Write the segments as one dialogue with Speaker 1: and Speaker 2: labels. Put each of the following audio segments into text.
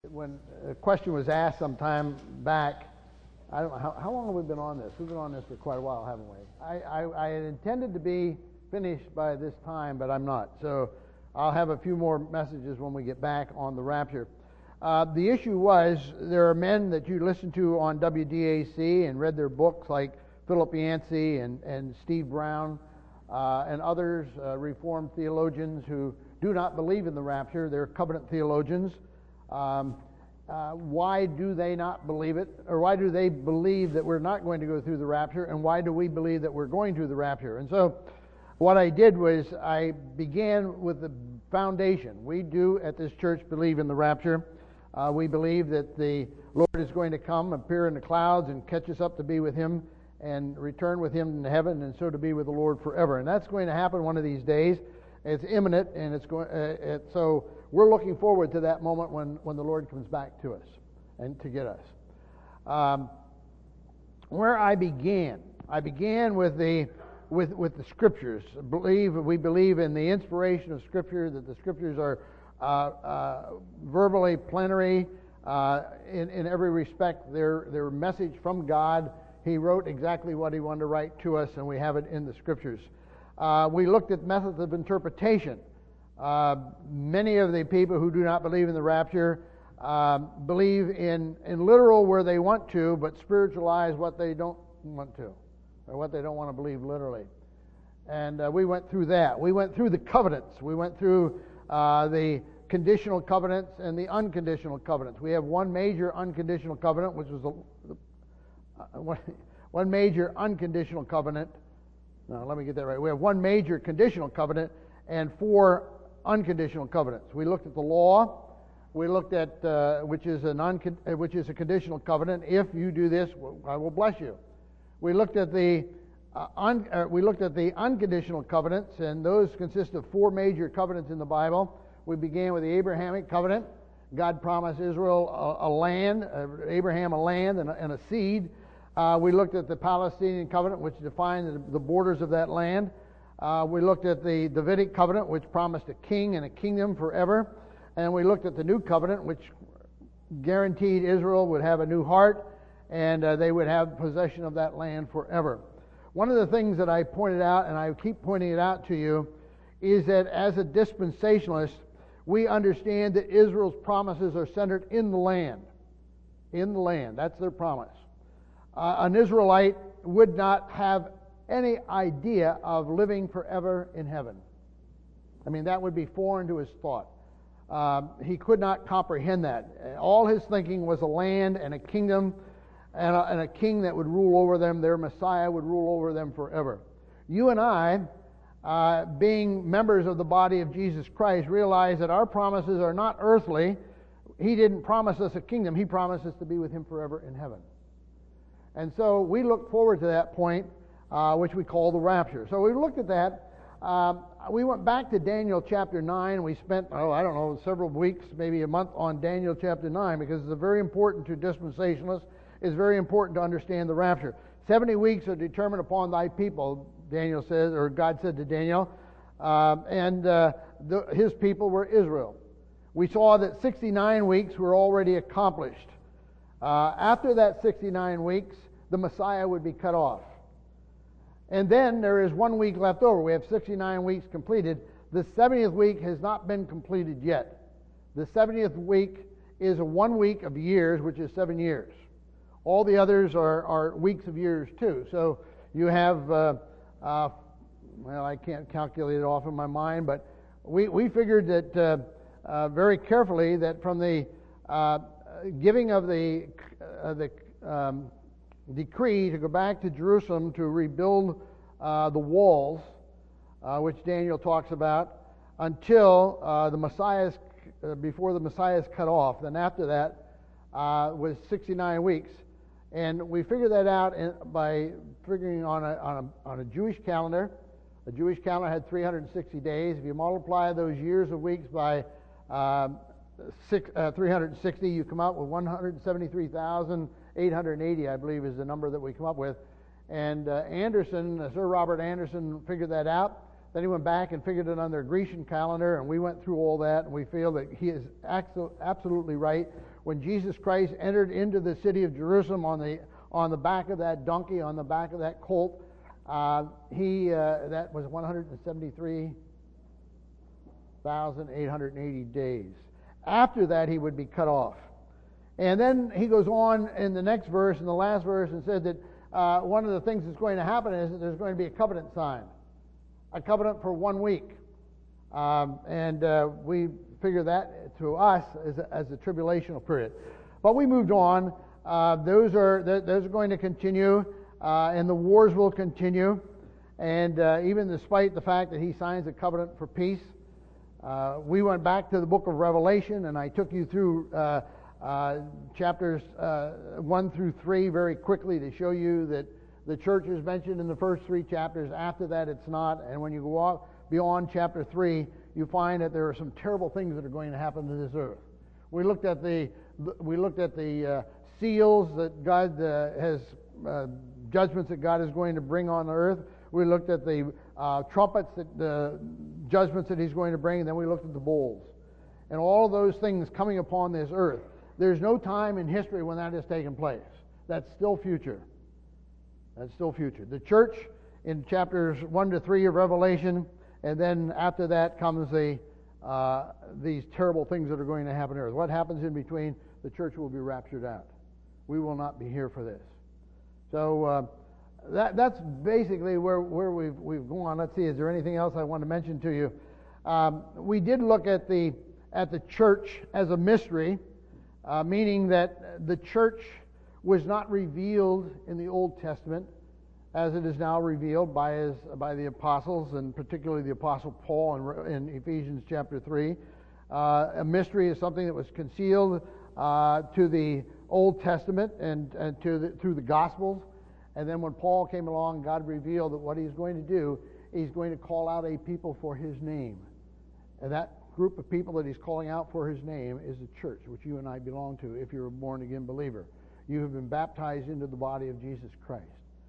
Speaker 1: when a question was asked some time back, I don't know, how long have we been on this? We've been on this for quite a while, haven't we? I had intended to be finished by this time, but I'm not. So I'll have a few more messages when we get back on the rapture. The issue was, there are men that you listen to on WDAC and read their books, like Philip Yancey and Steve Brown and others, Reformed theologians who do not believe in the rapture. They're covenant theologians. Why do they not believe it? Or why do they believe that we're not going to go through the rapture? And why do we believe that we're going through the rapture? And so what I did was I began with the foundation. We do at this church believe in the rapture. We believe that the Lord is going to come, appear in the clouds, and catch us up to be with Him and return with Him in heaven, and so to be with the Lord forever. And that's going to happen one of these days. It's imminent, and it's going. So we're looking forward to that moment when the Lord comes back to us and to get us. Where I began with the Scriptures. We believe in the inspiration of Scripture, that the Scriptures are verbally plenary in every respect. They're a message from God. He wrote exactly what He wanted to write to us, and we have it in the Scriptures. We looked at methods of interpretation. Many of the people who do not believe in the rapture believe in literal where they want to, but spiritualize what they don't want to, or what they don't want to believe literally. And we went through that. We went through the covenants. We went through the conditional covenants and the unconditional covenants. We have one major unconditional covenant, which was one major unconditional covenant. No, let me get that right. We have one major conditional covenant and four unconditional covenants. We looked at the law. We looked at which is a conditional covenant. If you do this, I will bless you. We looked at the unconditional covenants, and those consist of four major covenants in the Bible. We began with the Abrahamic covenant. God promised Israel a land, Abraham a land and a seed. We looked at the Palestinian covenant, which defined the borders of that land. We looked at the Davidic covenant, which promised a king and a kingdom forever. And we looked at the new covenant, which guaranteed Israel would have a new heart, and they would have possession of that land forever. One of the things that I pointed out, and I keep pointing it out to you, is that as a dispensationalist, we understand that Israel's promises are centered in the land. In the land. That's their promise. An Israelite would not have any idea of living forever in heaven. I mean, that would be foreign to his thought. He could not comprehend that. All his thinking was a land and a kingdom and a king that would rule over them. Their Messiah would rule over them forever. You and I, being members of the body of Jesus Christ, realize that our promises are not earthly. He didn't promise us a kingdom. He promised us to be with Him forever in heaven. And so we look forward to that point, which we call the rapture. So we looked at that. We went back to Daniel chapter 9. We spent, several weeks, maybe a month on Daniel chapter 9, because it's very important to dispensationalists. It's very important to understand the rapture. 70 weeks are determined upon thy people, Daniel says, or God said to Daniel, his people were Israel. We saw that 69 weeks were already accomplished. After that 69 weeks, the Messiah would be cut off. And then there is 1 week left over. We have 69 weeks completed. The 70th week has not been completed yet. The 70th week is a 1 week of years, which is 7 years. All the others are weeks of years too. So you have, I can't calculate it off in my mind, but we figured that very carefully that from the giving of the decree to go back to Jerusalem to rebuild the walls, which Daniel talks about, until before the Messiah is cut off. Then after that was 69 weeks, and we figured that out by figuring on a Jewish calendar. A Jewish calendar had 360 days. If you multiply those years of weeks by 360, you come out with 173,880, I believe, is the number that we come up with. And Sir Robert Anderson, figured that out. Then he went back and figured it on their Grecian calendar, and we went through all that, and we feel that he is absolutely right. when Jesus Christ entered into the city of Jerusalem on the back of that donkey, on the back of that colt. That was 173,880 days. After that, he would be cut off. And then he goes on in the next verse, in the last verse, and said that one of the things that's going to happen is that there's going to be a covenant sign, a covenant for 1 week. We figure that to us as the tribulational period. But we moved on. Those are going to continue, and the wars will continue. And even despite the fact that he signs a covenant for peace, we went back to the book of Revelation, and I took you through chapters 1 through 3 very quickly to show you that the church is mentioned in the first 3 chapters. After that, it's not. And when you go out beyond chapter 3, you find that there are some terrible things that are going to happen to this earth. We looked at the seals that God has, judgments that God is going to bring on the earth. We looked at the trumpets, the judgments that He's going to bring, and then we looked at the bowls. And all those things coming upon this earth. There's no time in history when that has taken place. That's still future. That's still future. The church in chapters 1 to 3 of Revelation, and then after that comes these terrible things that are going to happen on earth. What happens in between? The church will be raptured out. We will not be here for this. So that's basically where we've gone. Let's see. Is there anything else I want to mention to you? We did look at the church as a mystery, meaning that the church was not revealed in the Old Testament as it is now revealed by the apostles, and particularly the apostle Paul in Ephesians chapter 3. A mystery is something that was concealed to the Old Testament and through the Gospels. And then when Paul came along, God revealed that what He's going to do, He's going to call out a people for His name. And that group of people that He's calling out for His name is the church, which you and I belong to if you're a born-again believer. You have been baptized into the body of Jesus Christ.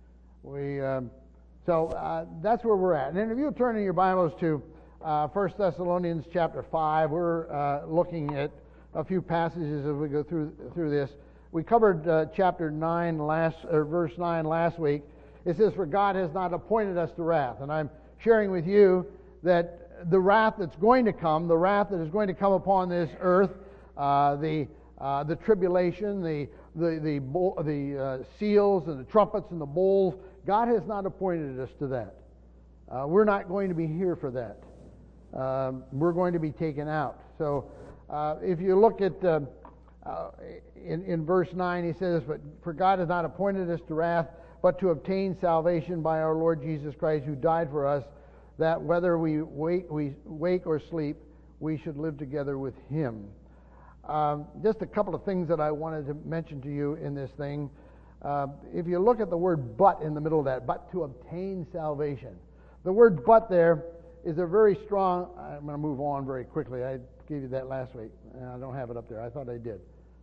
Speaker 1: So that's where we're at. And then if you'll turn in your Bibles to 1 Thessalonians chapter 5, we're looking at a few passages as we go through this. We covered chapter 9 verse 9 last week. It says, "For God has not appointed us to wrath." And I'm sharing with you that the wrath that's going to come, the wrath that is going to come upon this earth, the tribulation, the seals and the trumpets and the bowls, God has not appointed us to that. We're not going to be here for that. We're going to be taken out. So if you look at in verse 9, he says, "But for God has not appointed us to wrath, but to obtain salvation by our Lord Jesus Christ, who died for us, that whether we wake or sleep, we should live together with Him." Just a couple of things that I wanted to mention to you in this thing. If you look at the word "but" in the middle of that, "but to obtain salvation." The word "but" there is a very strong... I'm going to move on very quickly. I gave you that last week. I don't have it up there. I thought I did.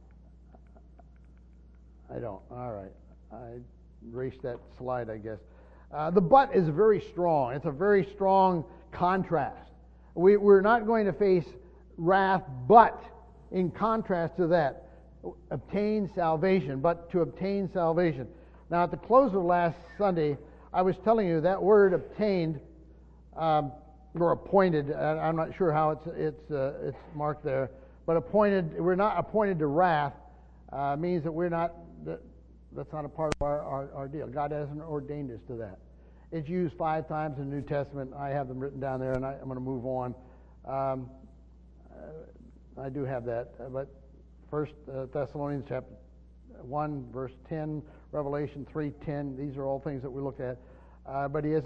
Speaker 1: I don't. All right. I erased that slide, I guess. The "but" is very strong. It's a very strong contrast. We're not going to face wrath, but in contrast to that, obtain salvation, but to obtain salvation. Now, at the close of last Sunday, I was telling you that word "obtained" or "appointed." I'm not sure how it's marked there, but appointed. We're not appointed to wrath. Means that we're not. That's not a part of our deal. God hasn't ordained us to that. It's used 5 times in the New Testament. I have them written down there, and I'm going to move on. I do have that, but 1 Thessalonians chapter 1, verse 10, Revelation 3:10. These are all things that we look at. But we have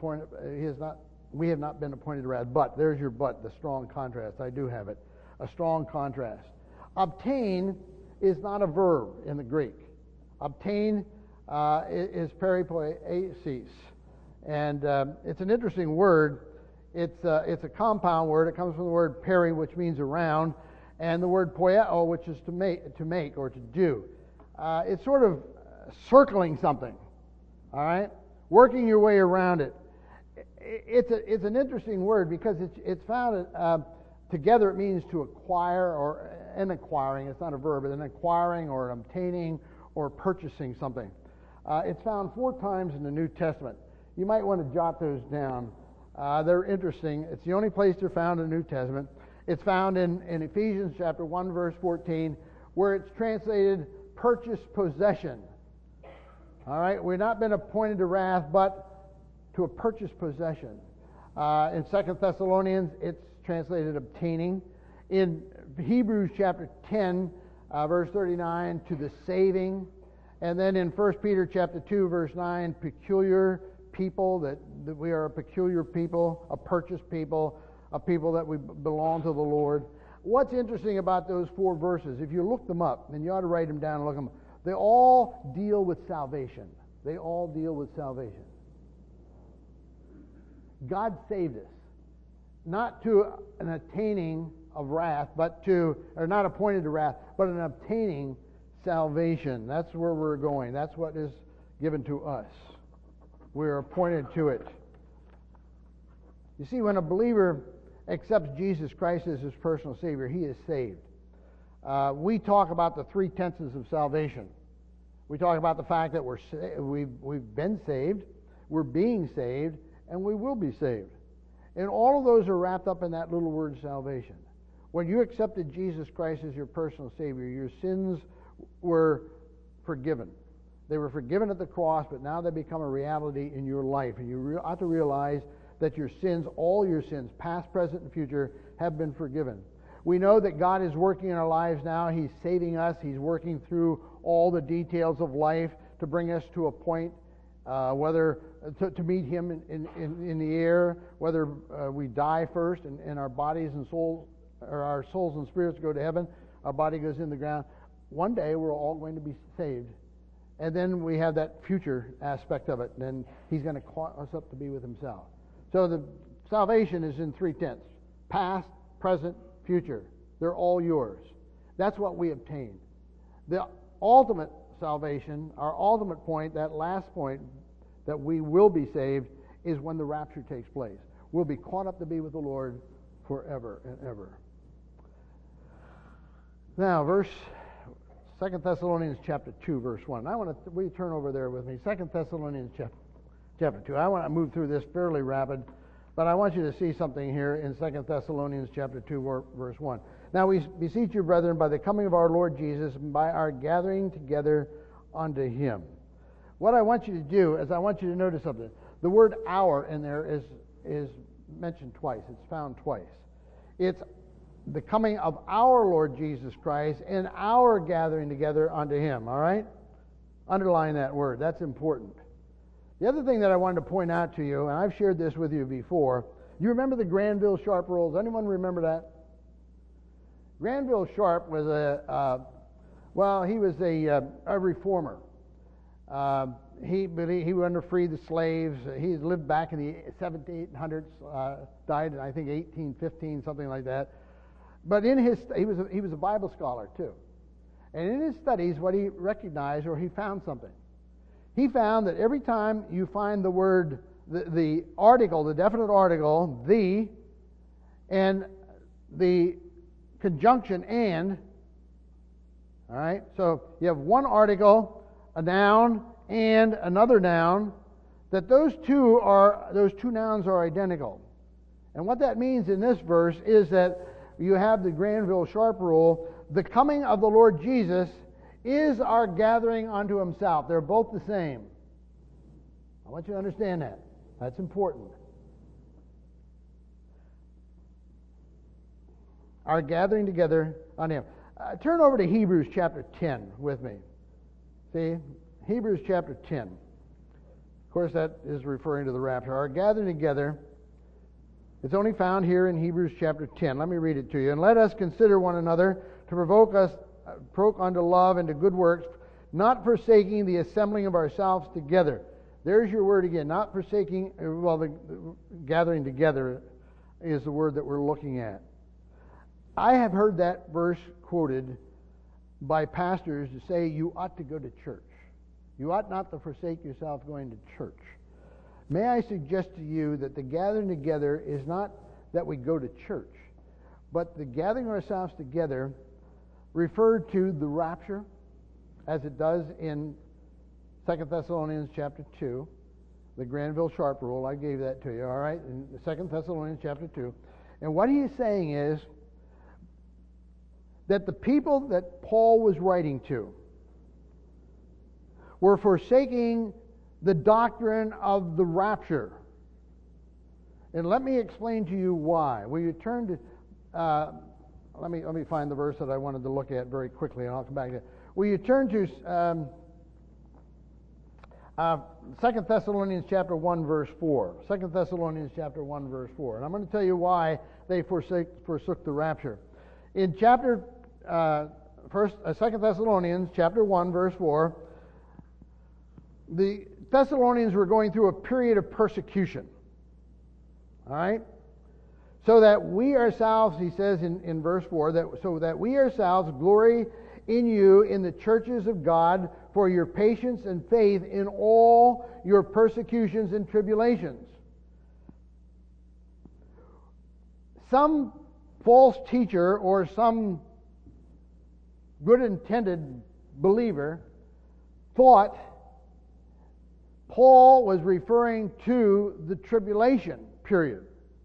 Speaker 1: not been appointed to wrath. But there's your "but," the strong contrast. I do have it, a strong contrast. Obtain is not a verb in the Greek. Obtain is peripoiesis, and it's an interesting word. It's a compound word. It comes from the word "peri," which means around, and the word "poieo," which is to make or to do. It's sort of circling something, all right, working your way around it. It's an interesting word because it's found together. It means to acquire, and acquiring. It's not a verb, but an acquiring or an obtaining or purchasing something. It's found 4 times in the New Testament. You might want to jot those down. They're interesting. It's the only place they're found in the New Testament. It's found in Ephesians chapter 1, verse 14, where it's translated purchase possession. All right? We've not been appointed to wrath, but to a purchase possession. In 2 Thessalonians, it's translated obtaining. In Hebrews chapter 10, verse 39, to the saving. And then in 1 Peter chapter 2, verse 9, peculiar people, that we are a peculiar people, a purchased people, a people that we belong to the Lord. What's interesting about those 4 verses, if you look them up, and you ought to write them down and look them up, they all deal with salvation. They all deal with salvation. God saved us, not to an attaining of wrath, but to, or not appointed to wrath, but an obtaining salvation. That's where we're going. That's what is given to us. We're appointed to it. You see, when a believer accepts Jesus Christ as his personal Savior, he is saved. We talk about the 3 tenses of salvation. We talk about the fact that we've been saved, we're being saved, and we will be saved. And all of those are wrapped up in that little word salvation. When you accepted Jesus Christ as your personal Savior, your sins were forgiven. They were forgiven at the cross, but now they become a reality in your life. And you ought to realize that your sins, all your sins, past, present, and future, have been forgiven. We know that God is working in our lives now. He's saving us. He's working through all the details of life to bring us to a point, whether to meet Him in the air, whether we die first and our bodies and souls, or our souls and spirits go to heaven, our body goes in the ground. One day we're all going to be saved. And then we have that future aspect of it. And then He's going to call us up to be with Himself. So the salvation is in 3 tenses. Past, present, future. They're all yours. That's what we obtain. The ultimate salvation, our ultimate point, that last point, that we will be saved, is when the rapture takes place. We'll be caught up to be with the Lord forever and ever. Now, 2 Thessalonians chapter 2, verse 1. Will you turn over there with me? 2 Thessalonians chapter 2. I want to move through this fairly rapid, but I want you to see something here in 2 Thessalonians chapter 2, verse 1. Now we beseech you, brethren, by the coming of our Lord Jesus, and by our gathering together unto Him. What I want you to do is I want you to notice something. The word our in there is mentioned twice. It's found twice. It's the coming of our Lord Jesus Christ and our gathering together unto Him. All right? Underline that word. That's important. The other thing that I wanted to point out to you, and I've shared this with you before, you remember the Granville Sharp rules? Anyone remember that? Granville Sharp was he was a reformer. He wanted to free the slaves. He lived back in the 1700s, died in, I think, 1815, something like that. But he was a Bible scholar too. And in his studies, what he recognized, or he found something. He found that every time you find the word, the article, the definite article, the, and the conjunction and, all right, so you have one article, a noun, and another noun, that those two nouns are identical. And what that means in this verse is that you have the Granville Sharp rule, the coming of the Lord Jesus is our gathering unto Himself. They're both the same. I want you to understand that. That's important. Our gathering together on Him. Turn over to Hebrews chapter 10 with me. See? Hebrews chapter 10. Of course, that is referring to the rapture. Our gathering together, it's only found here in Hebrews chapter 10. Let me read it to you. And let us consider one another to provoke unto love and to good works, not forsaking the assembling of ourselves together. There's your word again. Not forsaking, the gathering together is the word that we're looking at. I have heard that verse quoted by pastors to say you ought to go to church. You ought not to forsake yourself going to church. May I suggest to you that the gathering together is not that we go to church, but the gathering ourselves together referred to the rapture as it does in 2 Thessalonians chapter 2, the Granville Sharp rule. I gave that to you, all right, in 2 Thessalonians chapter 2. And what he is saying is that the people that Paul was writing to were forsaking the doctrine of the rapture. And let me explain to you why. Will you turn to, let me find the verse that I wanted to look at very quickly, and I'll come back to it. Will you turn to 2 Thessalonians chapter 1, verse 4. 2 Thessalonians chapter 1, verse 4. And I'm going to tell you why they forsook the rapture. In chapter 2 Thessalonians chapter 1, verse 4, the Thessalonians were going through a period of persecution. All right? So that we ourselves, he says in verse 4, so that we ourselves glory in you in the churches of God for your patience and faith in all your persecutions and tribulations. Some false teacher or some good intended believer thought Paul was referring to the tribulation period.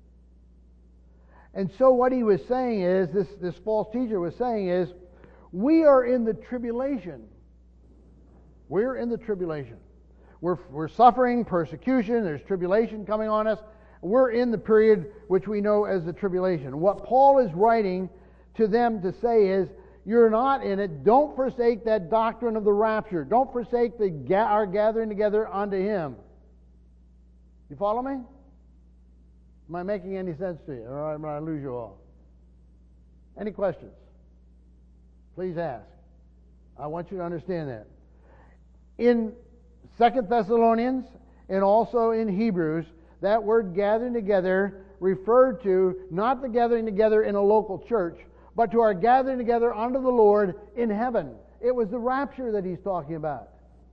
Speaker 1: And so what he was saying is, this false teacher was saying is, we are in the tribulation. We're in the tribulation. We're suffering persecution. There's tribulation coming on us. We're in the period which we know as the tribulation. What Paul is writing to them to say is, you're not in it. Don't forsake that doctrine of the rapture. Don't forsake our gathering together unto Him. You follow me? Am I making any sense to you? Or am I going to lose you all? Any questions? Please ask. I want you to understand that. In 2 Thessalonians and also in Hebrews, that word gathering together referred to not the gathering together in a local church, but to our gathering together unto the Lord in heaven. It was the rapture that he's talking about.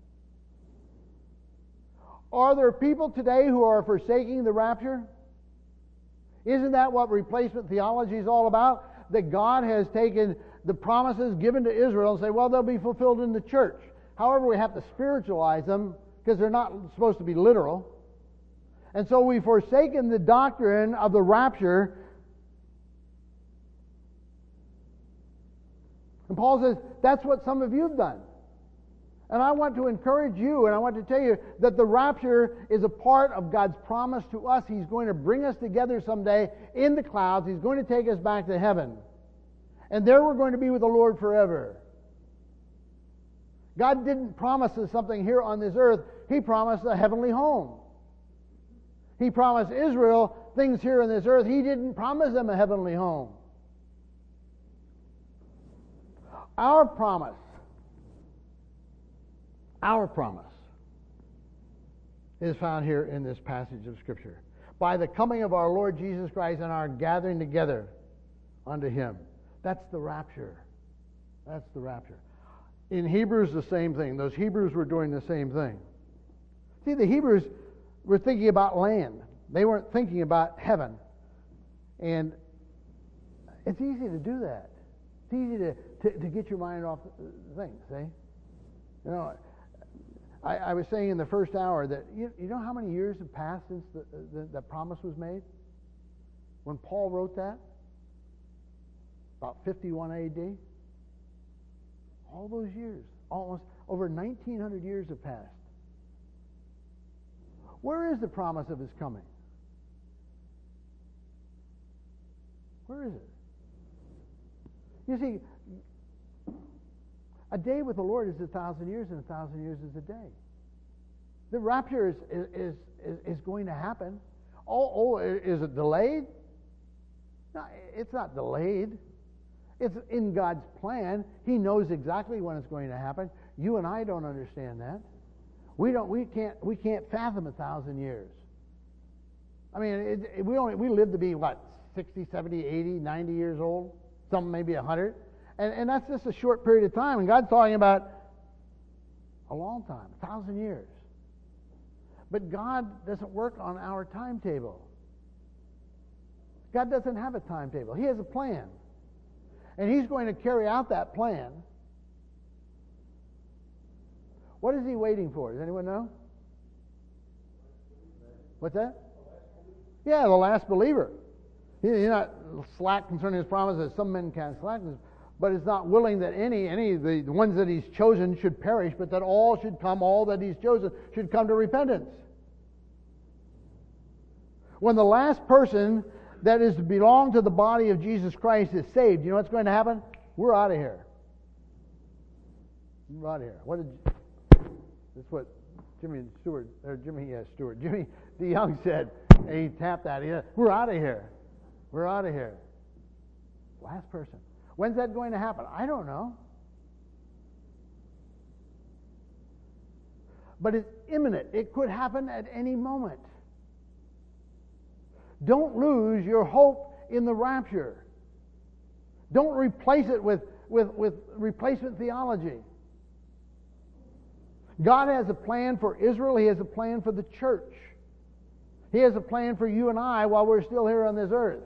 Speaker 1: Are there people today who are forsaking the rapture? Isn't that what replacement theology is all about? That God has taken the promises given to Israel and say, well, they'll be fulfilled in the church. However, we have to spiritualize them because they're not supposed to be literal. And so we've forsaken the doctrine of the rapture. And Paul says, that's what some of you have done. And I want to encourage you, and I want to tell you that the rapture is a part of God's promise to us. He's going to bring us together someday in the clouds. He's going to take us back to heaven. And there we're going to be with the Lord forever. God didn't promise us something here on this earth. He promised a heavenly home. He promised Israel things here on this earth. He didn't promise them a heavenly home. Our promise is found here in this passage of Scripture. By the coming of our Lord Jesus Christ and our gathering together unto Him. That's the rapture. That's the rapture. In Hebrews, the same thing. Those Hebrews were doing the same thing. See, the Hebrews were thinking about land. They weren't thinking about heaven. And it's easy to do that. It's easy to get your mind off things, see? You know, I was saying in the first hour that, you know how many years have passed since the promise was made? When Paul wrote that? About 51 A.D.? All those years. Almost over 1,900 years have passed. Where is the promise of His coming? Where is it? You see, a day with the Lord is 1,000 years, and 1,000 years is a day. The rapture is going to happen. Is it delayed? No, it's not delayed. It's in God's plan. He knows exactly when it's going to happen. You and I don't understand that. We can't fathom 1,000 years. I mean, we live to be what, 60, 70, 80, 90 years old? Some maybe 100. And that's just a short period of time. And God's talking about a long time, 1,000 years. But God doesn't work on our timetable. God doesn't have a timetable. He has a plan. and He's going to carry out that plan. What is He waiting for? Does anyone know? What's that? Yeah, the last believer. He's not slack concerning His promise, as some men can slackness, but is not willing that any of the ones that He's chosen should perish, but that all that He's chosen should come to repentance. When the last person that is to belong to the body of Jesus Christ is saved, you know what's going to happen? We're out of here. We're out of here. That's what Jimmy DeYoung said. He tapped that. We're out of here. We're out of here. Last person. When's that going to happen? I don't know. But it's imminent. It could happen at any moment. Don't lose your hope in the rapture. Don't replace it with replacement theology. God has a plan for Israel. He has a plan for the church. He has a plan for you and I while we're still here on this earth.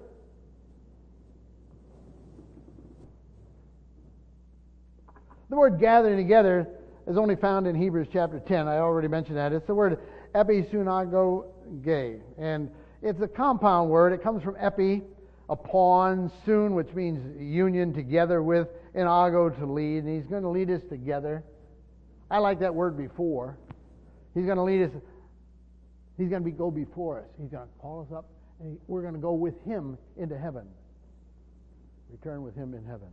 Speaker 1: The word gathering together is only found in Hebrews chapter 10. I already mentioned that. It's the word episunagoge. And it's a compound word. It comes from epi, upon, sun, which means union, together with, and ago, to lead. And He's going to lead us together. I like that word before. He's going to lead us. He's going to go before us. He's going to call us up, and we're going to go with Him into heaven. Return with Him in heaven.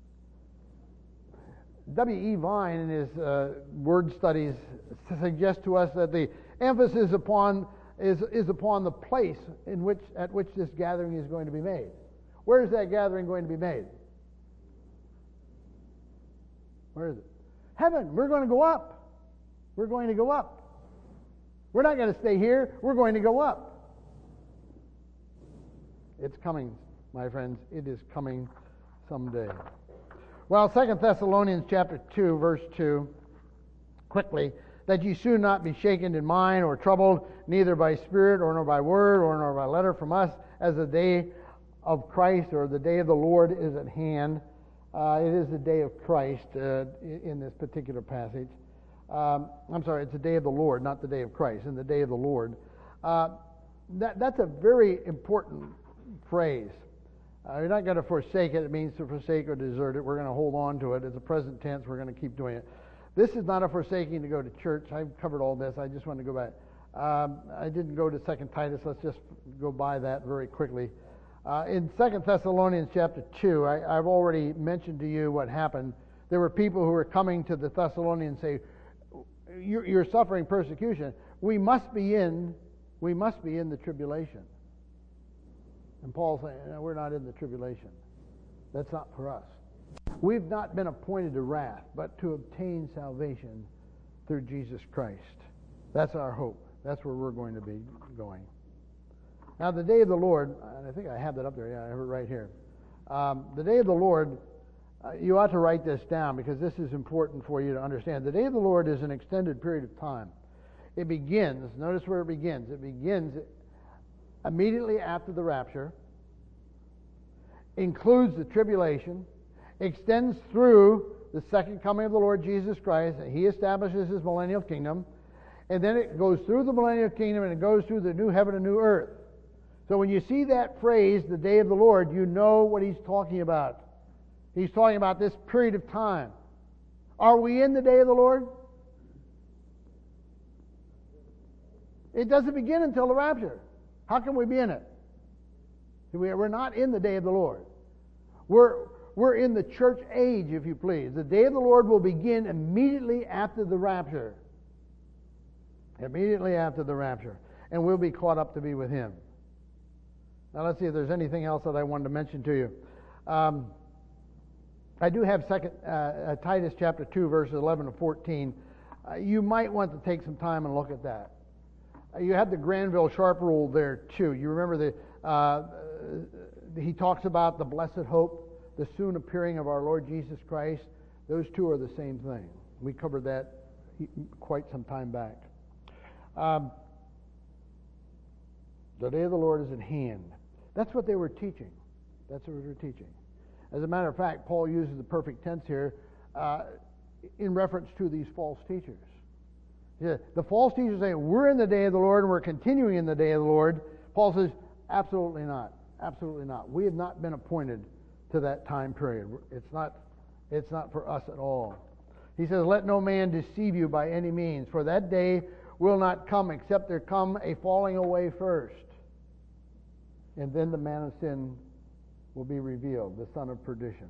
Speaker 1: W.E. Vine, in his word studies, suggests to us that the emphasis is upon the place at which this gathering is going to be made. Where is that gathering going to be made? Where is it? Heaven. We're going to go up. We're going to go up. We're not going to stay here. We're going to go up. It's coming, my friends. It is coming someday. Well, 2 Thessalonians chapter 2, verse 2, quickly, that ye soon not be shaken in mind or troubled, neither by spirit, or nor by word, or nor by letter from us, as the day of Christ, or the day of the Lord is at hand. It is the day of Christ in this particular passage. It's the day of the Lord, not the day of Christ, in the day of the Lord. That's a very important phrase. You're not going to forsake it. It means to forsake or desert it. We're going to hold on to it. It's a present tense. We're going to keep doing it. This is not a forsaking to go to church. I've covered all this. I just want to go back. I didn't go to 2 Titus. Let's just go by that very quickly. In 2 Thessalonians chapter 2, I've already mentioned to you what happened. There were people who were coming to the Thessalonians and say, you're suffering persecution. We must be in the tribulation. And Paul's saying, no, we're not in the tribulation. That's not for us. We've not been appointed to wrath, but to obtain salvation through Jesus Christ. That's our hope. That's where we're going to be going. Now, the day of the Lord, and I think I have that up there. Yeah, I have it right here. The day of the Lord, you ought to write this down because this is important for you to understand. The day of the Lord is an extended period of time. It begins, notice where it begins. It begins immediately after the rapture, includes the tribulation, extends through the second coming of the Lord Jesus Christ, and He establishes His millennial kingdom, and then it goes through the millennial kingdom and it goes through the new heaven and new earth. So when you see that phrase, the day of the Lord, you know what He's talking about. He's talking about this period of time. Are we in the day of the Lord? It doesn't begin until the rapture. How can we be in it? We're not in the day of the Lord. We're in the church age, if you please. The day of the Lord will begin immediately after the rapture. Immediately after the rapture. And we'll be caught up to be with Him. Now let's see if there's anything else that I wanted to mention to you. I do have Titus chapter 2, verses 11 to 14. You might want to take some time and look at that. You have the Granville Sharp rule there too. You remember he talks about the blessed hope, the soon appearing of our Lord Jesus Christ. Those two are the same thing. We covered that quite some time back. The day of the Lord is at hand. That's what they were teaching. That's what they were teaching. As a matter of fact, Paul uses the perfect tense here in reference to these false teachers. Yeah, the false teachers say, we're in the day of the Lord and we're continuing in the day of the Lord. Paul says, absolutely not. Absolutely not. We have not been appointed to that time period. It's not for us at all. He says, let no man deceive you by any means, for that day will not come except there come a falling away first. And then the man of sin will be revealed, the son of perdition.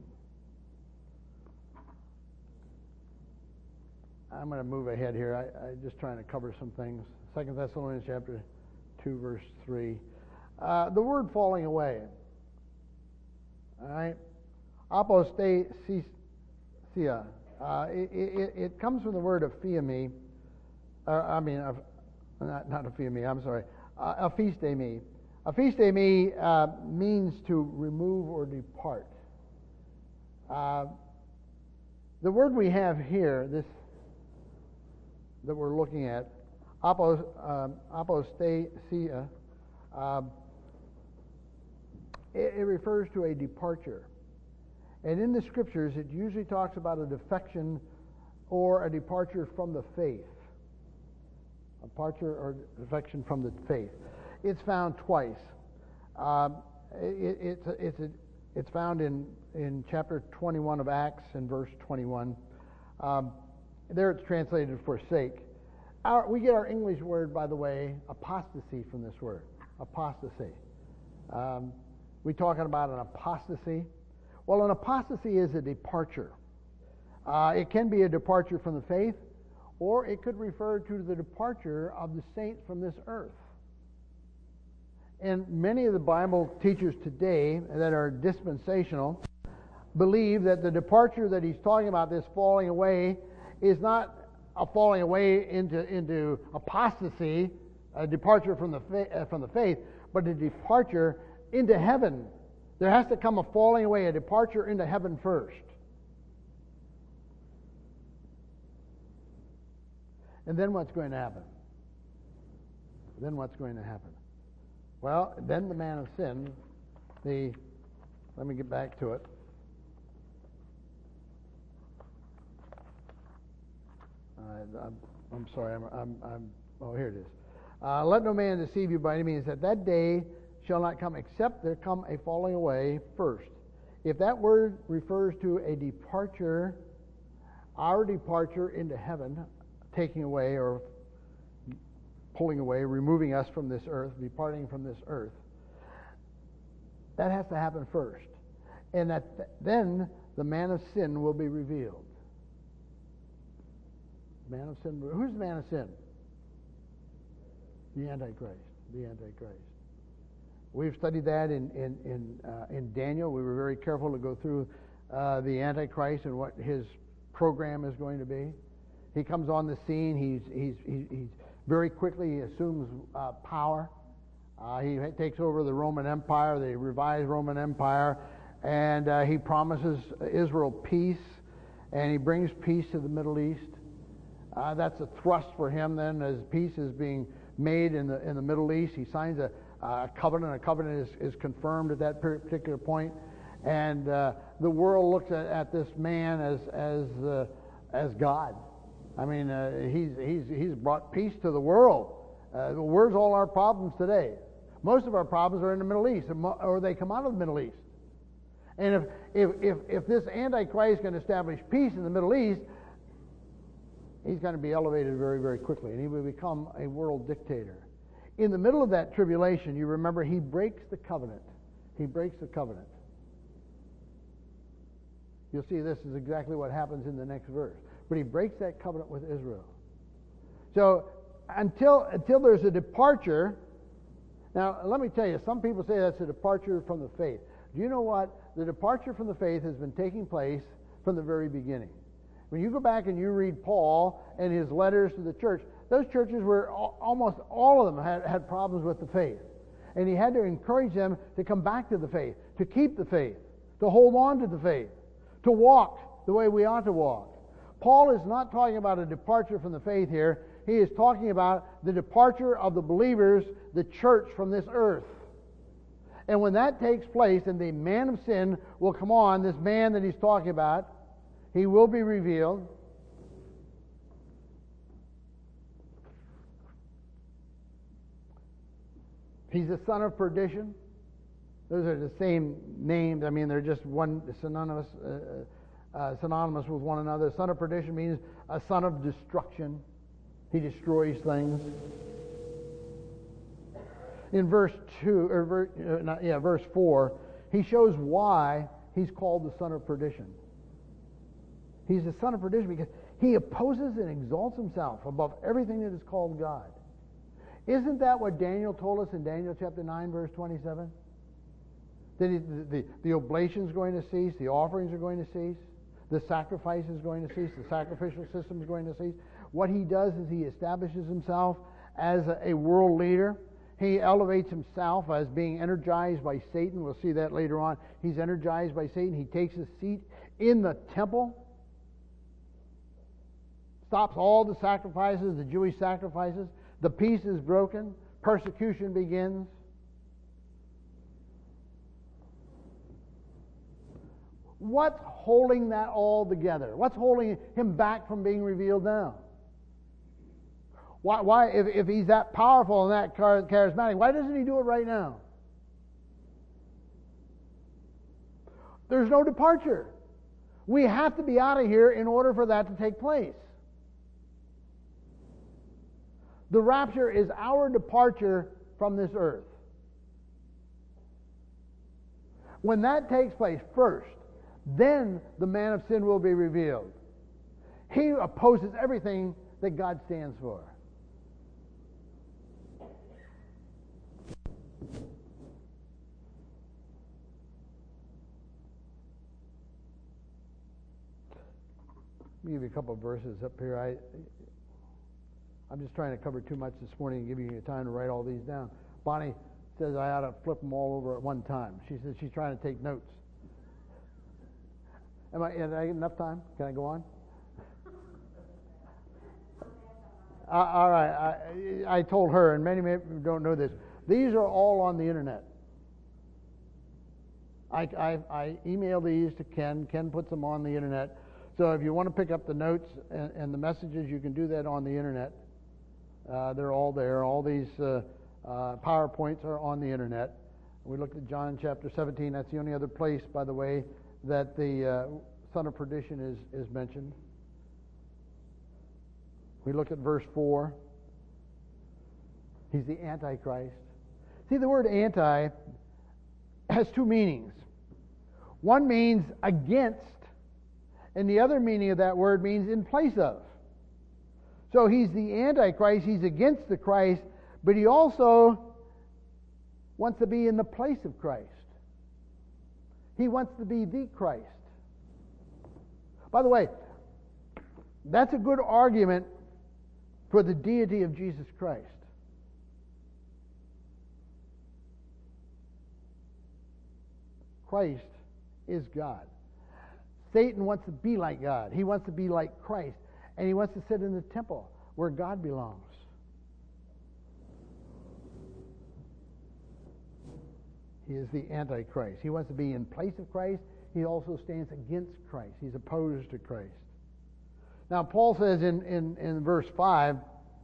Speaker 1: I'm going to move ahead here. I'm just trying to cover some things. 2 Thessalonians chapter 2, verse 3. The word falling away. All right. Apostasia. It comes from the word aphiemi. Not aphiemi, I'm sorry. Aphistemi. Aphistemi means to remove or depart. The word we have here, this that we're looking at, apostasia, it refers to a departure. And in the Scriptures, it usually talks about a defection or a departure from the faith. A departure or defection from the faith. It's found twice. It's found in chapter 21 of Acts and verse 21. There it's translated forsake. We get our English word, by the way, apostasy from this word. Apostasy. We talking about an apostasy? Well, an apostasy is a departure. It can be a departure from the faith, or it could refer to the departure of the saints from this earth. And many of the Bible teachers today that are dispensational believe that the departure that he's talking about, this falling away, is not a falling away into apostasy, a departure from the faith, but a departure into heaven. There has to come a falling away, a departure into heaven first. And then what's going to happen? Well, then the man of sin, let me get back to it. I'm sorry. Here it is. Let no man deceive you by any means, that day shall not come except there come a falling away first. If that word refers to a departure, our departure into heaven, taking away or pulling away, removing us from this earth, departing from this earth, that has to happen first. And then the man of sin will be revealed. Man of sin. Who's the man of sin? The Antichrist. The Antichrist. We've studied that in Daniel. We were very careful to go through the Antichrist and what his program is going to be. He comes on the scene. He's very quickly assumes power. He takes over the Roman Empire, the revised Roman Empire, and he promises Israel peace, and he brings peace to the Middle East. That's a thrust for him then, as peace is being made in the Middle East. He signs a covenant. A covenant is confirmed at that particular point, and the world looks at this man as God. I mean, he's brought peace to the world. Where's all our problems today? Most of our problems are in the Middle East, or they come out of the Middle East. And if this Antichrist can establish peace in the Middle East, he's going to be elevated very, very quickly, and he will become a world dictator. In the middle of that tribulation, you remember, he breaks the covenant. He breaks the covenant. You'll see this is exactly what happens in the next verse. But he breaks that covenant with Israel. So until there's a departure, now let me tell you, some people say that's a departure from the faith. Do you know what? The departure from the faith has been taking place from the very beginning. When you go back and you read Paul and his letters to the church, those churches were almost all of them had problems with the faith. And he had to encourage them to come back to the faith, to keep the faith, to hold on to the faith, to walk the way we ought to walk. Paul is not talking about a departure from the faith here. He is talking about the departure of the believers, the church, from this earth. And when that takes place, and the man of sin will come on, this man that he's talking about, he will be revealed. He's the son of perdition. Those are the same names. I mean, they're just one synonymous with one another. Son of perdition means a son of destruction. He destroys things. In verse 4, he shows why he's called the son of perdition. He's the son of perdition because he opposes and exalts himself above everything that is called God. Isn't that what Daniel told us in Daniel chapter 9, verse 27? That the oblation is going to cease, the offerings are going to cease, the sacrifice is going to cease, the sacrificial system is going to cease. What he does is he establishes himself as a world leader. He elevates himself as being energized by Satan. We'll see that later on. He's energized by Satan. He takes his seat in the temple, stops all the sacrifices, the Jewish sacrifices. The peace is broken. Persecution begins. What's holding that all together? What's holding him back from being revealed now? Why if he's that powerful and that charismatic, why doesn't he do it right now? There's no departure. We have to be out of here in order for that to take place. The rapture is our departure from this earth. When that takes place first, then the man of sin will be revealed. He opposes everything that God stands for. Let me give you a couple of verses up here. I'm just trying to cover too much this morning and give you time to write all these down. Bonnie says I ought to flip them all over at one time. She says she's trying to take notes. Did I get enough time? Can I go on? All right. I told her, and many don't know this, these are all on the internet. I email these to Ken. Ken puts them on the internet. So if you want to pick up the notes and the messages, you can do that on the internet. They're all there. All these PowerPoints are on the internet. We looked at John chapter 17. That's the only other place, by the way, that the son of perdition is mentioned. We looked at verse 4. He's the Antichrist. See, the word anti has two meanings. One means against, and the other meaning of that word means in place of. So he's the Antichrist, he's against the Christ, but he also wants to be in the place of Christ. He wants to be the Christ. By the way, that's a good argument for the deity of Jesus Christ. Christ is God. Satan wants to be like God. He wants to be like Christ. And he wants to sit in the temple where God belongs. He is the Antichrist. He wants to be in place of Christ. He also stands against Christ. He's opposed to Christ. Now, Paul says in verse 5,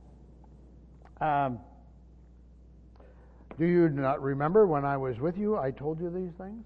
Speaker 1: do you not remember when I was with you, I told you these things?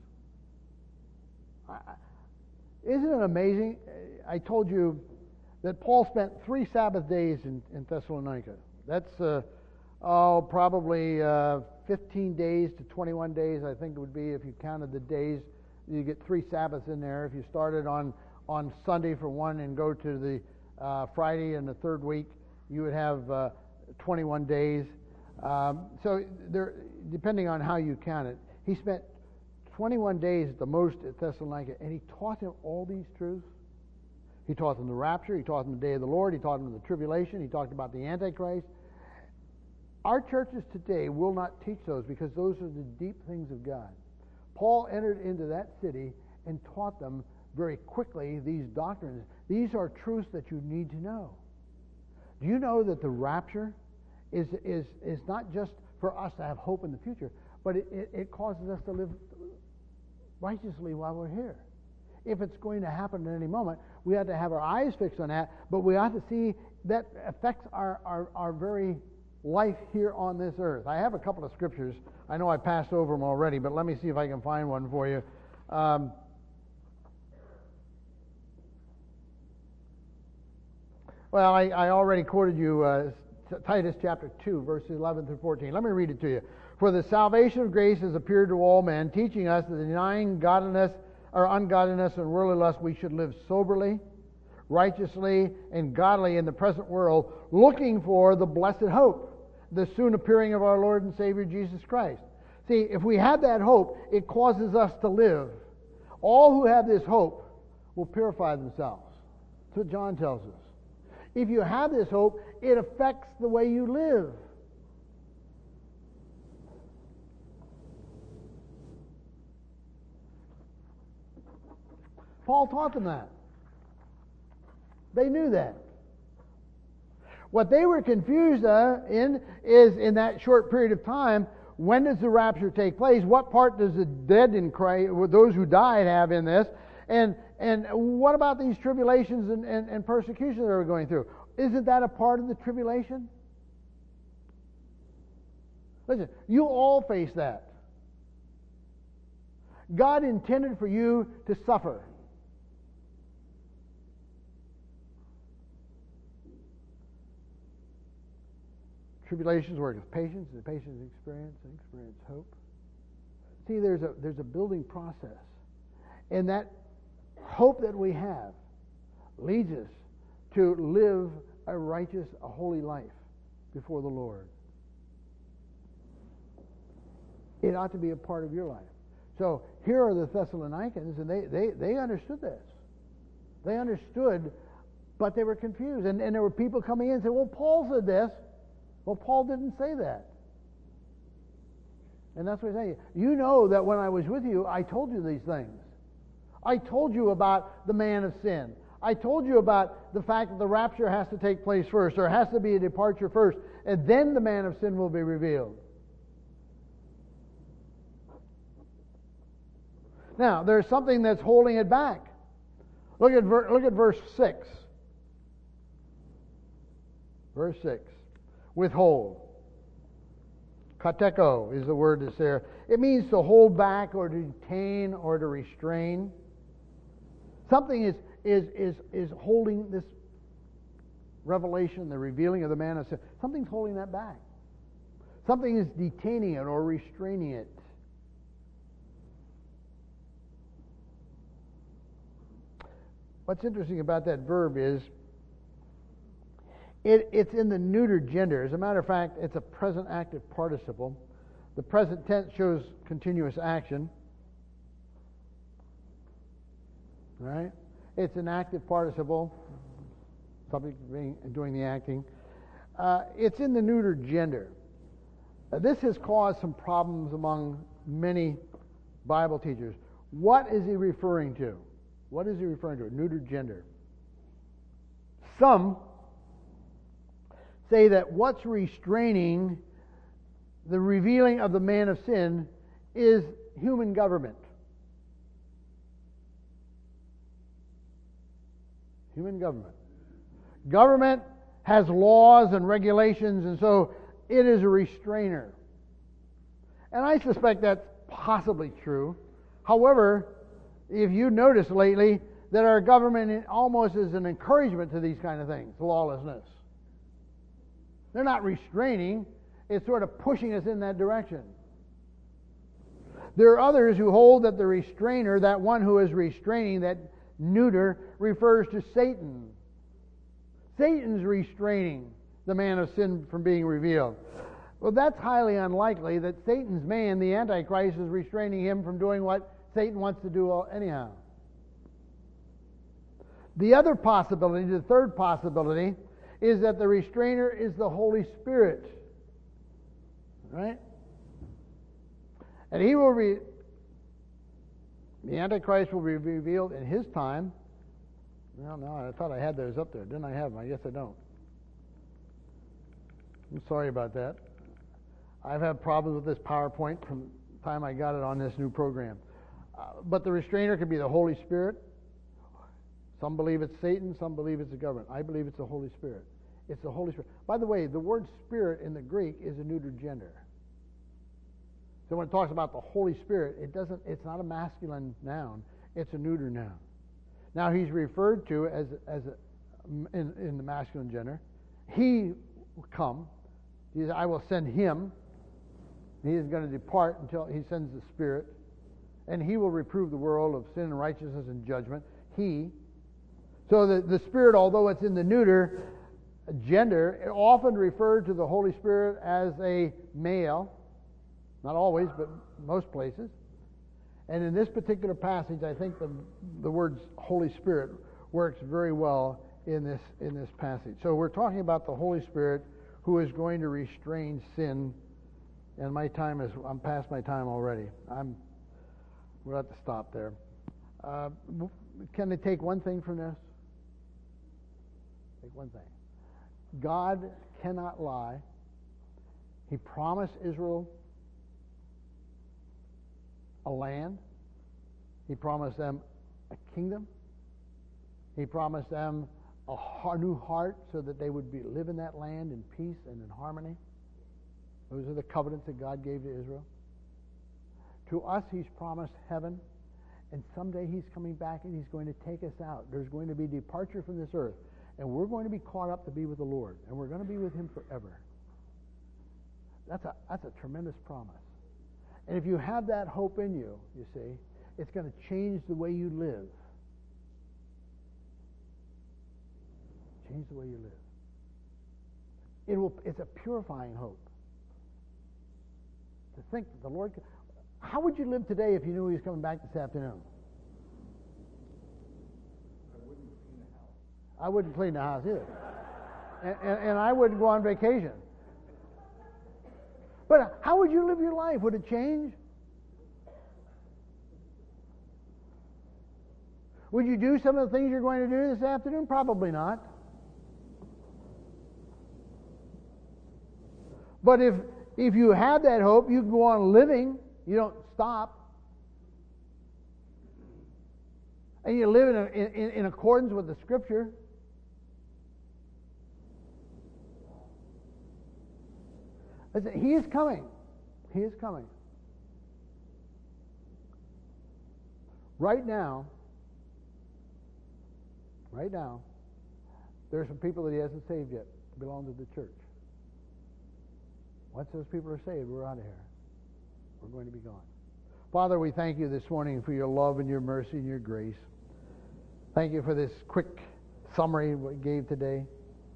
Speaker 1: Isn't it amazing? I told you that Paul spent 3 Sabbath days in Thessalonica. That's probably 15 days to 21 days, I think it would be, if you counted the days. You get 3 Sabbaths in there. If you started on Sunday for one and go to the Friday in the third week, you would have 21 days. So there, depending on how you count it, he spent 21 days at the most at Thessalonica, and he taught them all these truths. He taught them the rapture. He taught them the day of the Lord. He taught them the tribulation. He talked about the Antichrist. Our churches today will not teach those because those are the deep things of God. Paul entered into that city and taught them very quickly these doctrines. These are truths that you need to know. Do you know that the rapture is not just for us to have hope in the future, but it causes us to live righteously while we're here. If it's going to happen at any moment, we have to have our eyes fixed on that, but we ought to see that affects our very life here on this earth. I have a couple of scriptures. I know I passed over them already, but let me see if I can find one for you. Well, I already quoted you Titus chapter 2, verses 11 through 14. Let me read it to you. For the salvation of grace has appeared to all men, teaching us that denying godliness or ungodliness and worldly lust, we should live soberly, righteously, and godly in the present world, looking for the blessed hope, the soon appearing of our Lord and Savior Jesus Christ. See, if we have that hope, it causes us to live. All who have this hope will purify themselves. That's what John tells us. If you have this hope, it affects the way you live. Paul taught them that. They knew that. What they were confused in is, in that short period of time, when does the rapture take place? What part does the dead in Christ, those who died, have in this? And what about these tribulations and persecution that we're going through? Isn't that a part of the tribulation? Listen, you all face that. God intended for you to suffer. Tribulations work with patience, and patience experience, and experience hope. See, there's a building process. And that hope that we have leads us to live a righteous, a holy life before the Lord. It ought to be a part of your life. So here are the Thessalonians, and they understood this. They understood, but they were confused. And there were people coming in and saying, well, Paul said this. Well, Paul didn't say that. And that's what he's saying. You know that when I was with you, I told you these things. I told you about the man of sin. I told you about the fact that the rapture has to take place first. There has to be a departure first. And then the man of sin will be revealed. Now, there's something that's holding it back. Look at verse 6. Verse 6. Withhold. Kateko is the word that's there. It means to hold back or to detain or to restrain. Something is holding this revelation, the revealing of the man of sin. Something's holding that back. Something is detaining it or restraining it. What's interesting about that verb is it's in the neuter gender. As a matter of fact, it's a present active participle. The present tense shows continuous action. Right? It's an active participle, subject doing the acting. It's in the neuter gender. This has caused some problems among many Bible teachers. What is he referring to? What is he referring to? Neuter gender. Some say that what's restraining the revealing of the man of sin is human government. Human government. Government has laws and regulations, and so it is a restrainer. And I suspect that's possibly true. However, if you notice lately that our government almost is an encouragement to these kind of things, lawlessness. They're not restraining, it's sort of pushing us in that direction. There are others who hold that the restrainer, that one who is restraining, that neuter, refers to Satan. Satan's restraining the man of sin from being revealed. Well, that's highly unlikely that Satan's man, the Antichrist, is restraining him from doing what Satan wants to do anyhow. The other possibility, the third possibility, is that the restrainer is the Holy Spirit. Right? And he will the Antichrist will be revealed in his time. Well, no, I thought I had those up there. Didn't I have them? I guess I don't. I'm sorry about that. I've had problems with this PowerPoint from the time I got it on this new program. But the restrainer could be the Holy Spirit. Some believe it's Satan, some believe it's the government. I believe it's the Holy Spirit. It's the Holy Spirit. By the way, the word spirit in the Greek is a neuter gender. So when it talks about the Holy Spirit, it's not a masculine noun, it's a neuter noun. Now he's referred to in the masculine gender. He will come. He says, I will send him. He is going to depart until he sends the Spirit. And he will reprove the world of sin and righteousness and judgment. He. So the Spirit, although it's in the neuter gender, it often referred to the Holy Spirit as a male. Not always, but most places. And in this particular passage, I think the words Holy Spirit works very well in this passage. So we're talking about the Holy Spirit who is going to restrain sin. And I'm past my time already. We'll have to stop there. Can they take one thing from this? Take one thing. God cannot lie. He promised Israel a land. He promised them a kingdom. He promised them a new heart so that they would live in that land in peace and in harmony. Those are the covenants that God gave to Israel. To us, He's promised heaven, and someday He's coming back and He's going to take us out. There's going to be departure from this earth, and we're going to be caught up to be with the Lord, and we're going to be with Him forever. That's a tremendous promise. And if you have that hope in you, you see, it's going to change the way you live. Change the way you live. It's a purifying hope. To think that the Lord... How would you live today if you knew He was coming back this afternoon? I wouldn't clean the house either. And I wouldn't go on vacation. But how would you live your life? Would it change? Would you do some of the things you're going to do this afternoon? Probably not. But if you have that hope, you can go on living. You don't stop. And you live in accordance with the Scripture. Listen, He is coming. He is coming. Right now, there are some people that He hasn't saved yet to belong to the church. Once those people are saved, we're out of here. We're going to be gone. Father, we thank You this morning for Your love and Your mercy and Your grace. Thank You for this quick summary we gave today.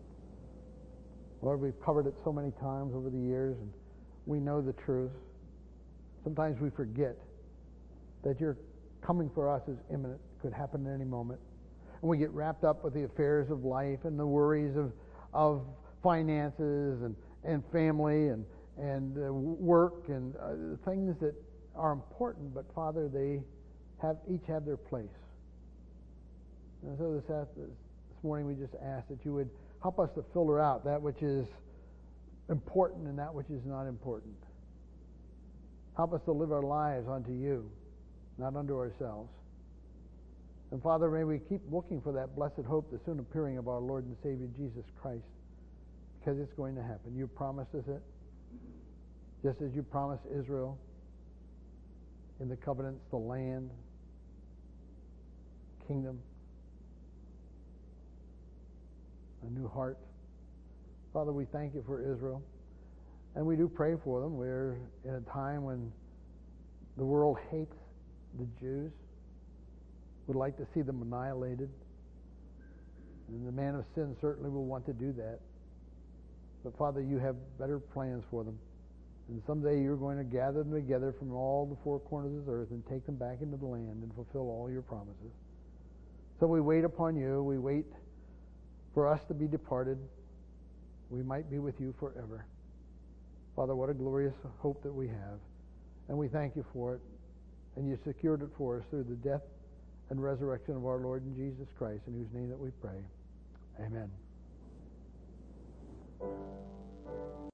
Speaker 1: Lord, we've covered it so many times over the years, and we know the truth. Sometimes we forget that Your coming for us is imminent, could happen at any moment. And we get wrapped up with the affairs of life and the worries of finances and family and work and things that are important, but Father, they each have their place. And so this morning we just ask that You would help us to filter out that which is important and that which is not important. Help us to live our lives unto You, not unto ourselves. And Father, may we keep looking for that blessed hope, the soon appearing of our Lord and Savior Jesus Christ, because it's going to happen. You promised us it, just as You promised Israel in the covenants, the land, kingdom, a new heart. Father, we thank You for Israel, and we do pray for them. We're in a time when the world hates the Jews, would like to see them annihilated, and the man of sin certainly will want to do that. But Father, You have better plans for them, and someday You're going to gather them together from all the four corners of the earth and take them back into the land and fulfill all Your promises. So we wait upon You. We wait for us to be departed. We might be with You forever. Father, what a glorious hope that we have. And we thank You for it. And You secured it for us through the death and resurrection of our Lord and Jesus Christ, in whose name that we pray. Amen.